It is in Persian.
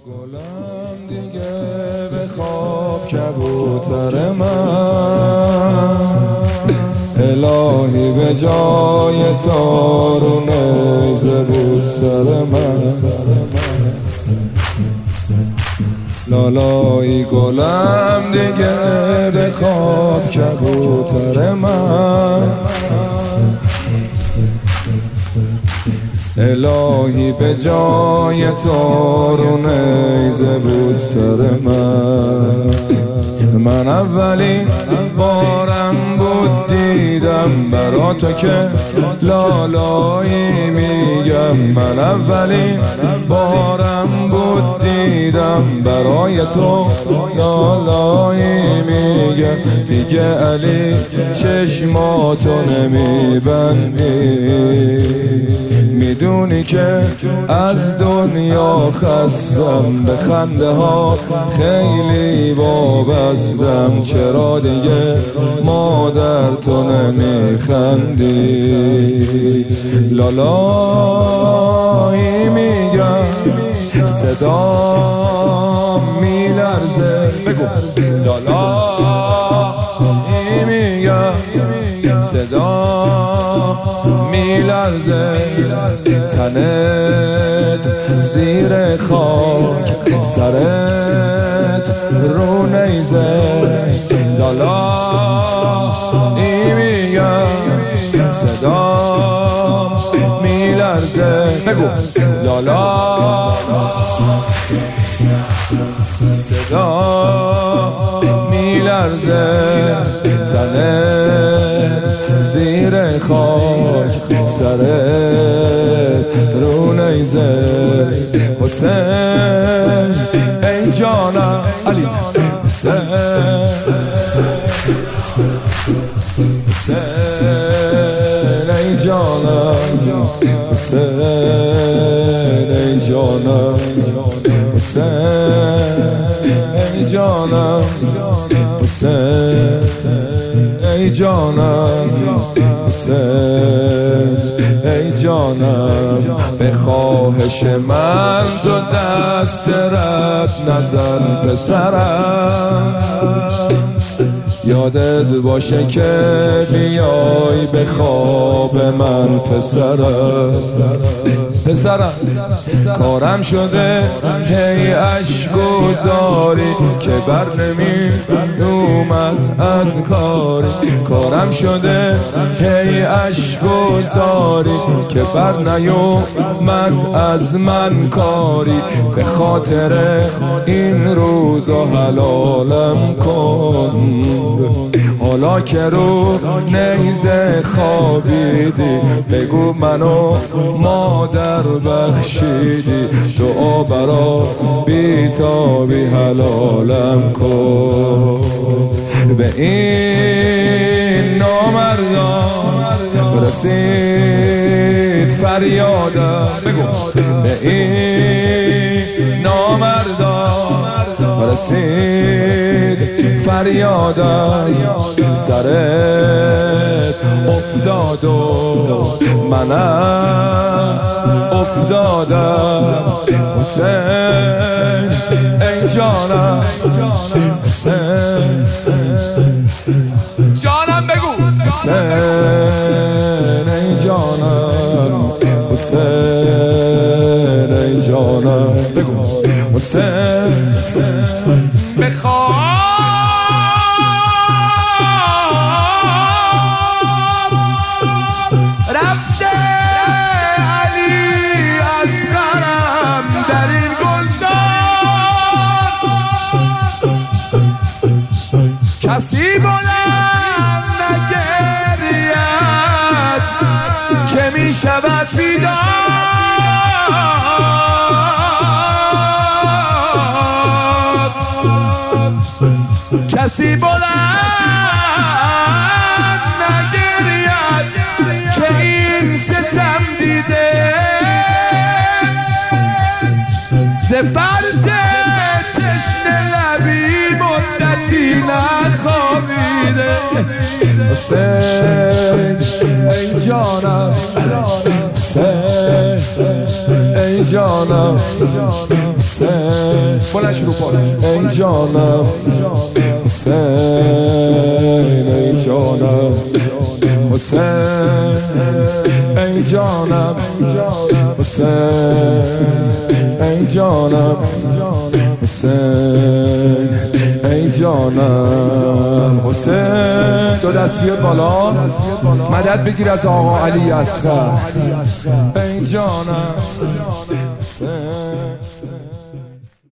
گلم دیگه به خواب کبوتر من، الهی به جای تارون نیزه بود سر من. لالایی گلم دیگه به خواب کبوتر من، الهی به جای تارون نیزه بود سر من اولین بارم بود دیدم برا تو که لالایی میگم. من اولین بارم بود دیدم برای تو لالایی میگم. دیگه علی چشماتو نمیبندی، میدونی که از دنیا خستم، به خنده ها خیلی وابستم. چرا دیگه مادر تو نمیخندی؟ لالایی میگم صدا میلرزه، بگو لالایی میگم صدا میلرزه، تنت زیر خاک سرت رو نیزه. لالایی میگم صدا میلرزه، بگو لالا صدا میلرزه، تنت زیر خاک سرت رو نیزه. حسین ای جانم علی، حسین حسین ای جانم، حسین ای جانم، حسین ای جانم، حسین ای جانم، حسین ای جانم. به خواهش من تو دست رد نزن پسرم، یادت باشه که بیای به خواب من پسرم. کارم شده هی اشک گذاری که بر نمی اومد از کاری. کارم شده هی اشک گذاری که بر نیومد از من کاری. به خاطر این روزا حلالم کن، حالا که رو نیزه خوابیدی. بگو منو مادر بخشیدی، دعا برا بیتابی حلالم کن. به این نامردان رسید فریادم، بگو به این نامردان رسید فریادم. سرت افتاد و منم افتادم. حسین ای جانم، حسین جانم بگو حسین ای جانم، حسین ای جانم، بگو حسین بخواب رفته علی اصغرم در این گلدان. کسی بلند نگرید که می شود بیدار. کسی بلند نگرید که این ستم دیده، ز فرد تشنه لبی مدتی نخوابیده. حسین ای جانم، حسین ای ای جانم حسین بلنش رو پا ای جانم حسین ای جانم حسین ای جانم حسین ای جانم حسین ای جانم حسین دو دست بیاد بالا مدد بگیر از آقا علی اصغر ای جانم حسین